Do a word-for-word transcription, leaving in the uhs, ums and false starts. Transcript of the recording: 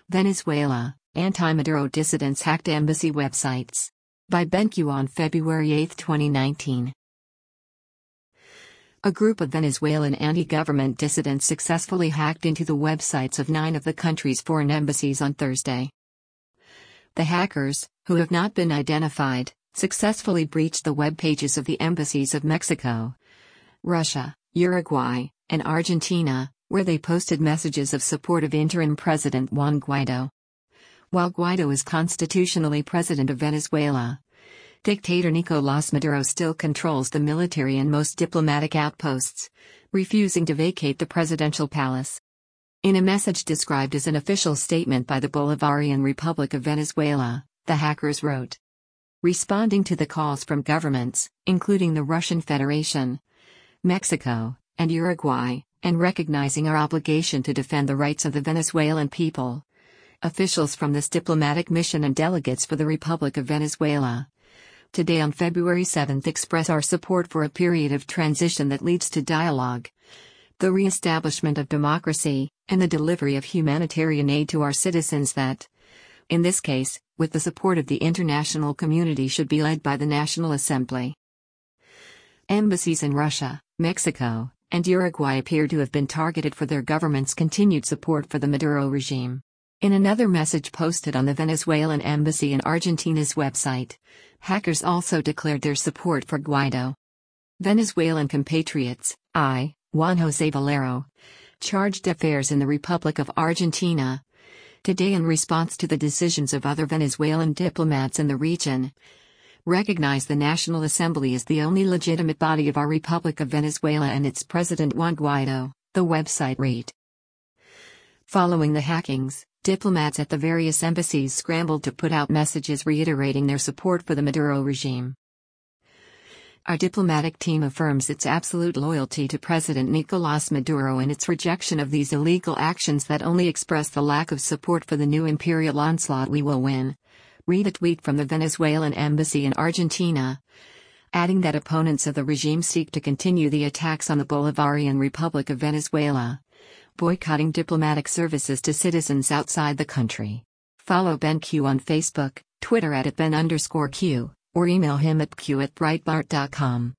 Venezuela, anti-Maduro dissidents hacked embassy websites. By BenQ on February eighth, twenty nineteen. A group of Venezuelan anti-government dissidents successfully hacked into the websites of nine of the country's foreign embassies on Thursday. The hackers, who have not been identified, successfully breached the web pages of the embassies of Mexico, Russia, Uruguay, and Argentina, where they posted messages of support of interim President Juan Guaido. While Guaido is constitutionally president of Venezuela, dictator Nicolás Maduro still controls the military and most diplomatic outposts, refusing to vacate the presidential palace. In a message described as an official statement by the Bolivarian Republic of Venezuela, the hackers wrote, responding to the calls from governments, including the Russian Federation, Mexico, and Uruguay, and recognizing our obligation to defend the rights of the Venezuelan people, officials from this diplomatic mission and delegates for the Republic of Venezuela, today on February seventh express our support for a period of transition that leads to dialogue, the re-establishment of democracy, and the delivery of humanitarian aid to our citizens that, in this case, with the support of the international community, should be led by the National Assembly. Embassies in Russia, Mexico, and Uruguay appear to have been targeted for their government's continued support for the Maduro regime. In another message posted on the Venezuelan embassy in Argentina's website, hackers also declared their support for Guaido. Venezuelan compatriots, I, Juan José Valero, charged affairs in the Republic of Argentina, today in response to the decisions of other Venezuelan diplomats in the region, recognize the National Assembly as the only legitimate body of our Republic of Venezuela and its president Juan Guaido, the website read. Following the hackings, diplomats at the various embassies scrambled to put out messages reiterating their support for the Maduro regime. Our diplomatic team affirms its absolute loyalty to President Nicolás Maduro and its rejection of these illegal actions that only express the lack of support for the new imperial onslaught we will win. Read a tweet from the Venezuelan embassy in Argentina, adding that opponents of the regime seek to continue the attacks on the Bolivarian Republic of Venezuela, boycotting diplomatic services to citizens outside the country. Follow BenQ on Facebook, Twitter at Ben underscore Q, or email him at q at breitbart dot com.